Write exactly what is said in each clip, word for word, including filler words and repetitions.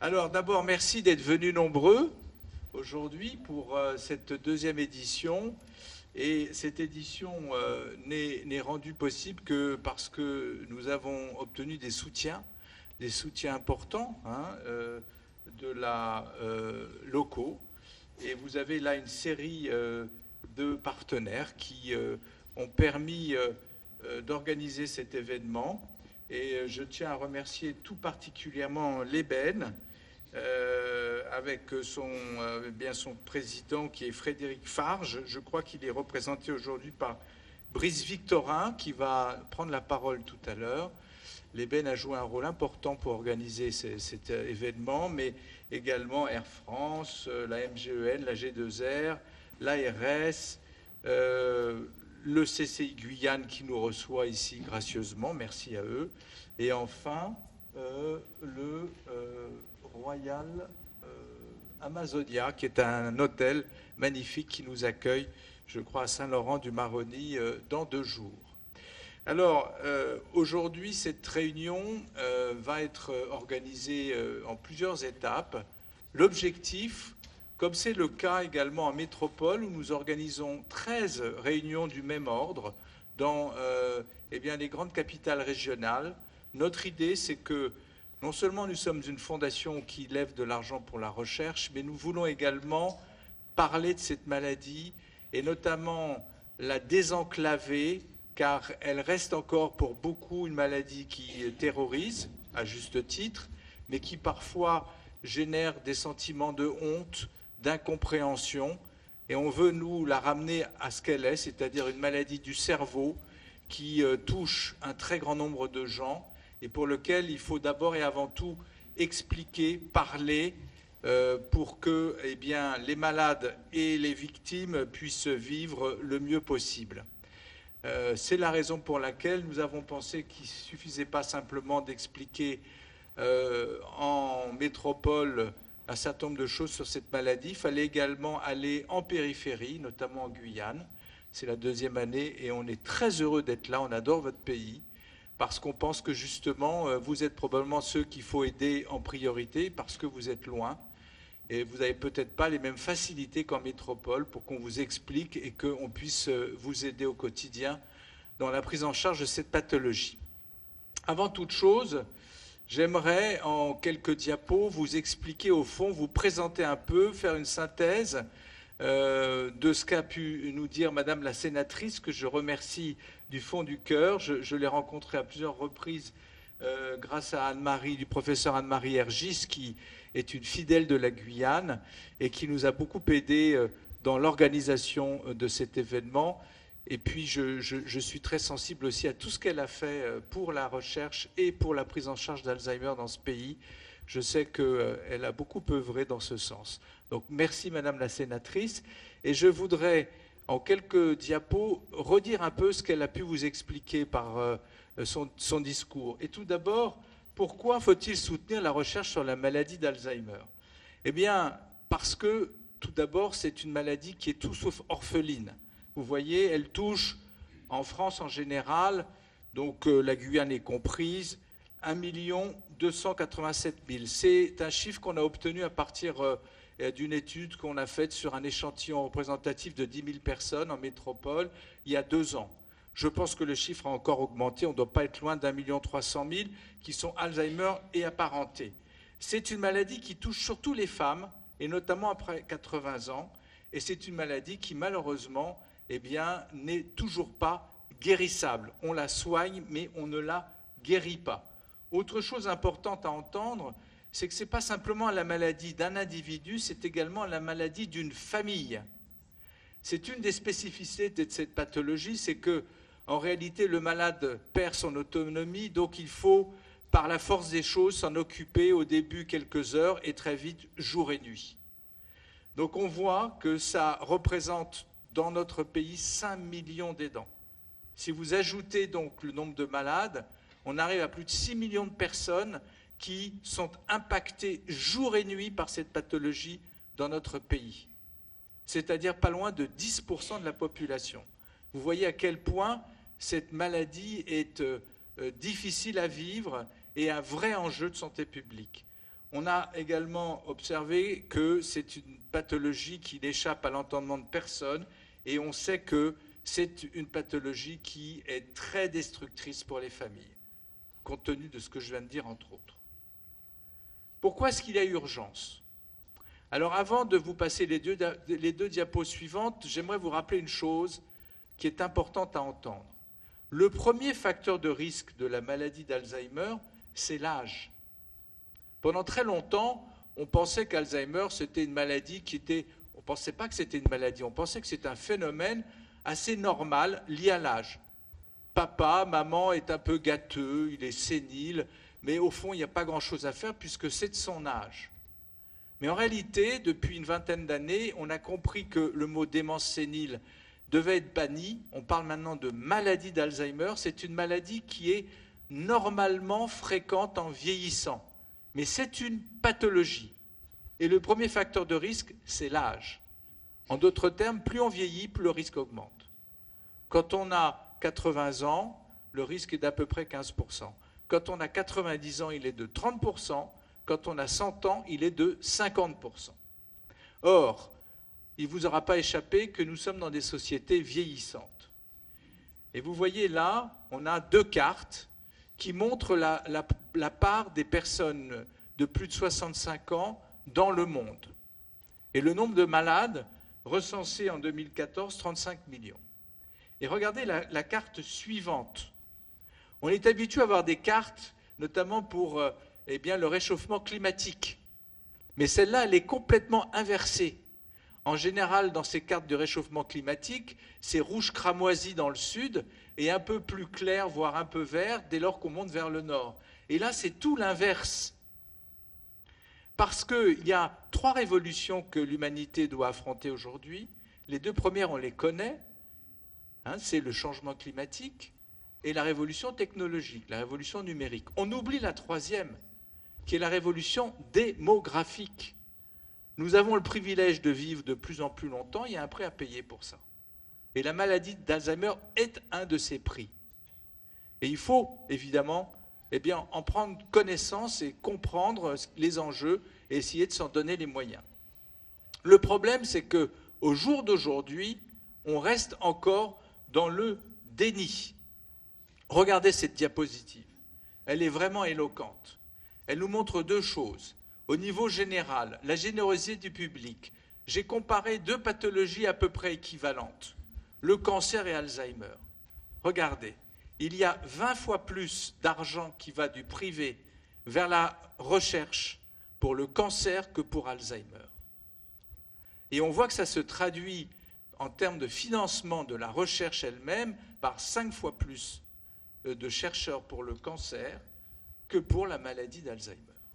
Alors d'abord, merci d'être venus nombreux aujourd'hui pour euh, cette deuxième édition. Et cette édition euh, n'est, n'est rendue possible que parce que nous avons obtenu des soutiens, des soutiens importants hein, euh, de la euh, locaux. Et vous avez là une série euh, de partenaires qui euh, ont permis euh, euh, d'organiser cet événement. Et euh, je tiens à remercier tout particulièrement l'Ébène, Euh, avec son, euh, bien son président qui est Frédéric Farge. Je crois qu'il est représenté aujourd'hui par Brice Victorin qui va prendre la parole tout à l'heure. L'Ébène a joué un rôle important pour organiser ces, cet événement, mais également Air France, la M G E N, la G deux R, l'A R S, euh, le C C I Guyane qui nous reçoit ici gracieusement, merci à eux. Et enfin, euh, le... Euh, Royal euh, Amazonia, qui est un hôtel magnifique qui nous accueille, je crois, à Saint-Laurent-du-Maroni euh, dans deux jours. Alors, euh, aujourd'hui, cette réunion euh, va être organisée euh, en plusieurs étapes. L'objectif, comme c'est le cas également en métropole, où nous organisons treize réunions du même ordre dans euh, eh bien, les grandes capitales régionales, notre idée, c'est que non seulement nous sommes une fondation qui lève de l'argent pour la recherche, mais nous voulons également parler de cette maladie et notamment la désenclaver, car elle reste encore pour beaucoup une maladie qui terrorise, à juste titre, mais qui parfois génère des sentiments de honte, d'incompréhension, et on veut nous la ramener à ce qu'elle est, c'est-à-dire une maladie du cerveau qui touche un très grand nombre de gens, et pour lequel il faut d'abord et avant tout expliquer, parler, euh, pour que eh bien, les malades et les victimes puissent vivre le mieux possible. Euh, c'est la raison pour laquelle nous avons pensé qu'il ne suffisait pas simplement d'expliquer euh, en métropole un certain nombre de choses sur cette maladie. Il fallait également aller en périphérie, notamment en Guyane. C'est la deuxième année et on est très heureux d'être là, on adore votre pays, parce qu'on pense que justement, vous êtes probablement ceux qu'il faut aider en priorité, parce que vous êtes loin, et vous n'avez peut-être pas les mêmes facilités qu'en métropole pour qu'on vous explique et qu'on puisse vous aider au quotidien dans la prise en charge de cette pathologie. Avant toute chose, j'aimerais en quelques diapos vous expliquer au fond, vous présenter un peu, faire une synthèse euh, de ce qu'a pu nous dire Madame la sénatrice, que je remercie du fond du cœur. Je, je l'ai rencontrée à plusieurs reprises euh, grâce à Anne-Marie, du professeur Anne-Marie Hergis, qui est une fidèle de la Guyane et qui nous a beaucoup aidé euh, dans l'organisation de cet événement. Et puis je, je, je suis très sensible aussi à tout ce qu'elle a fait pour la recherche et pour la prise en charge d'Alzheimer dans ce pays. Je sais qu'elle euh, a beaucoup œuvré dans ce sens. Donc merci Madame la sénatrice. Et je voudrais en quelques diapos, redire un peu ce qu'elle a pu vous expliquer par euh, son, son discours. Et tout d'abord, pourquoi faut-il soutenir la recherche sur la maladie d'Alzheimer? Eh bien, parce que, tout d'abord, c'est une maladie qui est tout sauf orpheline. Vous voyez, elle touche, en France en général, donc euh, la Guyane est comprise, un million deux cent quatre-vingt-sept mille. C'est un chiffre qu'on a obtenu à partir euh, d'une étude qu'on a faite sur un échantillon représentatif de dix mille personnes en métropole il y a deux ans. Je pense que le chiffre a encore augmenté, on ne doit pas être loin d'un million trois cent mille qui sont Alzheimer et apparentés. C'est une maladie qui touche surtout les femmes, et notamment après quatre-vingts ans, et c'est une maladie qui malheureusement eh bien, n'est toujours pas guérissable. On la soigne, mais on ne la guérit pas. Autre chose importante à entendre, c'est que ce n'est pas simplement la maladie d'un individu, c'est également la maladie d'une famille. C'est une des spécificités de cette pathologie, c'est que, en réalité, le malade perd son autonomie, donc il faut, par la force des choses, s'en occuper au début quelques heures et très vite jour et nuit. Donc on voit que ça représente dans notre pays cinq millions d'aidants. Si vous ajoutez donc le nombre de malades, on arrive à plus de six millions de personnes qui sont impactés jour et nuit par cette pathologie dans notre pays. C'est-à-dire pas loin de dix pour cent de la population. Vous voyez à quel point cette maladie est euh, difficile à vivre et un vrai enjeu de santé publique. On a également observé que c'est une pathologie qui n'échappe à l'entendement de personne et on sait que c'est une pathologie qui est très destructrice pour les familles, compte tenu de ce que je viens de dire entre autres. Pourquoi est-ce qu'il y a urgence ? Alors avant de vous passer les deux, les deux diapos suivantes, j'aimerais vous rappeler une chose qui est importante à entendre. Le premier facteur de risque de la maladie d'Alzheimer, c'est l'âge. Pendant très longtemps, on pensait qu'Alzheimer, c'était une maladie qui était... On ne pensait pas que c'était une maladie, on pensait que c'était un phénomène assez normal lié à l'âge. Papa, maman est un peu gâteux, il est sénile, mais au fond, il n'y a pas grand-chose à faire puisque c'est de son âge. Mais en réalité, depuis une vingtaine d'années, on a compris que le mot démence sénile devait être banni. On parle maintenant de maladie d'Alzheimer. C'est une maladie qui est normalement fréquente en vieillissant. Mais c'est une pathologie. Et le premier facteur de risque, c'est l'âge. En d'autres termes, plus on vieillit, plus le risque augmente. Quand on a quatre-vingts ans, le risque est d'à peu près quinze pour cent. Quand on a quatre-vingt-dix ans, il est de trente pour cent. Quand on a cent ans, il est de cinquante pour cent. Or, il ne vous aura pas échappé que nous sommes dans des sociétés vieillissantes. Et vous voyez là, on a deux cartes qui montrent la, la, la part des personnes de plus de soixante-cinq ans dans le monde. Et le nombre de malades recensés en deux mille quatorze, trente-cinq millions. Et regardez la, la carte suivante. On est habitué à avoir des cartes, notamment pour euh, eh bien, le réchauffement climatique. Mais celle-là, elle est complètement inversée. En général, dans ces cartes de réchauffement climatique, c'est rouge cramoisi dans le sud et un peu plus clair, voire un peu vert, dès lors qu'on monte vers le nord. Et là, c'est tout l'inverse. Parce qu'il y a trois révolutions que l'humanité doit affronter aujourd'hui. Les deux premières, on les connaît. Hein, c'est le changement climatique et la révolution technologique, la révolution numérique. On oublie la troisième, qui est la révolution démographique. Nous avons le privilège de vivre de plus en plus longtemps, il y a un prix à payer pour ça. Et la maladie d'Alzheimer est un de ces prix. Et il faut, évidemment, eh bien, en prendre connaissance et comprendre les enjeux et essayer de s'en donner les moyens. Le problème, c'est qu'au jour d'aujourd'hui, on reste encore dans le déni. Regardez cette diapositive. Elle est vraiment éloquente. Elle nous montre deux choses. Au niveau général, la générosité du public. J'ai comparé deux pathologies à peu près équivalentes, le cancer et Alzheimer. Regardez, il y a vingt fois plus d'argent qui va du privé vers la recherche pour le cancer que pour Alzheimer. Et on voit que ça se traduit en termes de financement de la recherche elle-même par cinq fois plus de chercheurs pour le cancer que pour la maladie d'Alzheimer.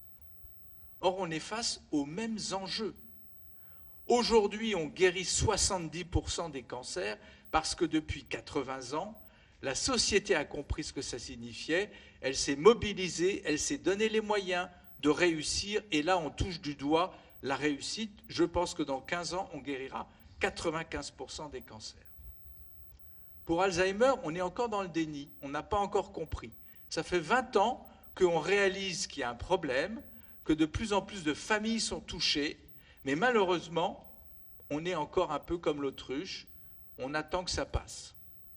Or, on est face aux mêmes enjeux. Aujourd'hui, on guérit soixante-dix pour cent des cancers parce que depuis quatre-vingts ans, la société a compris ce que ça signifiait, elle s'est mobilisée, elle s'est donné les moyens de réussir, et là, on touche du doigt la réussite. Je pense que dans quinze ans, on guérira quatre-vingt-quinze pour cent des cancers. Pour Alzheimer, on est encore dans le déni, on n'a pas encore compris. Ça fait vingt ans qu'on réalise qu'il y a un problème, que de plus en plus de familles sont touchées, mais malheureusement, on est encore un peu comme l'autruche, on attend que ça passe.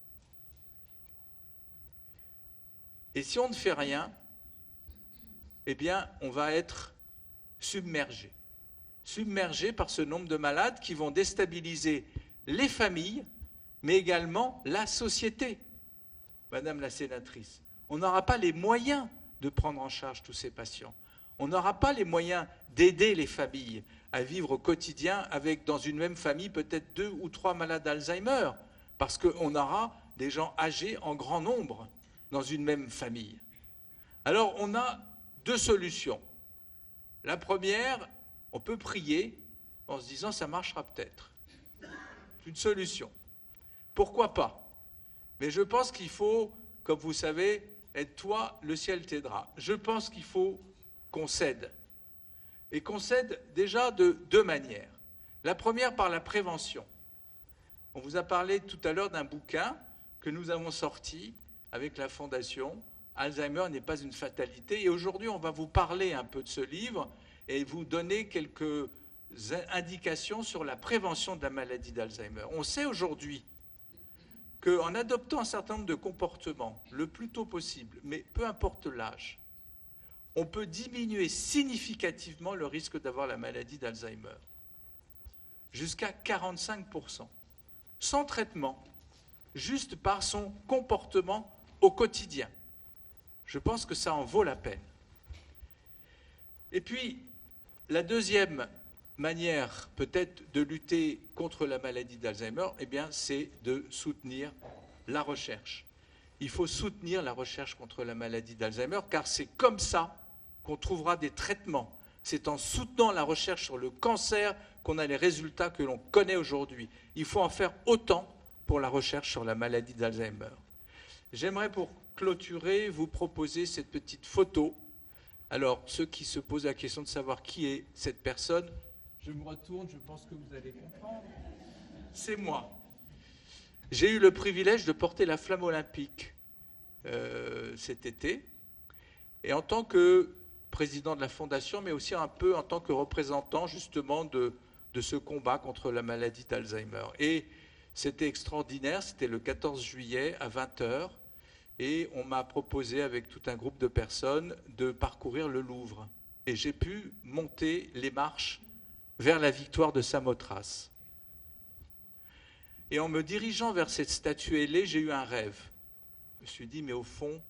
Et si on ne fait rien, eh bien, on va être submergé. Submergé par ce nombre de malades qui vont déstabiliser les familles, mais également la société. Madame la sénatrice, on n'aura pas les moyens de prendre en charge tous ces patients. On n'aura pas les moyens d'aider les familles à vivre au quotidien avec, dans une même famille, peut-être deux ou trois malades d'Alzheimer, parce qu'on aura des gens âgés en grand nombre dans une même famille. Alors, on a deux solutions. La première, on peut prier en se disant « ça marchera peut-être ». C'est une solution. Pourquoi pas? Mais je pense qu'il faut, comme vous savez, aide-toi, le ciel t'aidera. Je pense qu'il faut qu'on cède. Et qu'on cède déjà de deux manières. La première, par la prévention. On vous a parlé tout à l'heure d'un bouquin que nous avons sorti avec la Fondation Alzheimer n'est pas une fatalité. Et aujourd'hui, on va vous parler un peu de ce livre et vous donner quelques indications sur la prévention de la maladie d'Alzheimer. On sait aujourd'hui qu'en adoptant un certain nombre de comportements le plus tôt possible, mais peu importe l'âge, on peut diminuer significativement le risque d'avoir la maladie d'Alzheimer, jusqu'à quarante-cinq pour cent, sans traitement, juste par son comportement au quotidien. Je pense que ça en vaut la peine. Et puis, la deuxième manière peut-être de lutter contre la maladie d'Alzheimer, eh bien, c'est de soutenir la recherche. Il faut soutenir la recherche contre la maladie d'Alzheimer, car c'est comme ça qu'on trouvera des traitements. C'est en soutenant la recherche sur le cancer qu'on a les résultats que l'on connaît aujourd'hui. Il faut en faire autant pour la recherche sur la maladie d'Alzheimer. J'aimerais pour clôturer vous proposer cette petite photo. Alors, ceux qui se posent la question de savoir qui est cette personne, je me retourne, je pense que vous allez comprendre. C'est moi. J'ai eu le privilège de porter la flamme olympique euh, cet été. Et en tant que président de la Fondation, mais aussi un peu en tant que représentant justement de, de ce combat contre la maladie d'Alzheimer. Et c'était extraordinaire, c'était le quatorze juillet à vingt heures, et on m'a proposé avec tout un groupe de personnes de parcourir le Louvre. Et j'ai pu monter les marches vers la victoire de Samothrace. Et en me dirigeant vers cette statue ailée, j'ai eu un rêve. Je me suis dit, mais au fond,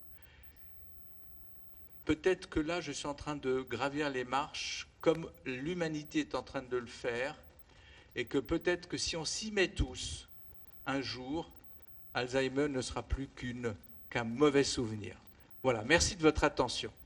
peut-être que là, je suis en train de gravir les marches comme l'humanité est en train de le faire, et que peut-être que si on s'y met tous, un jour, Alzheimer ne sera plus qu'une, qu'un mauvais souvenir. Voilà, merci de votre attention.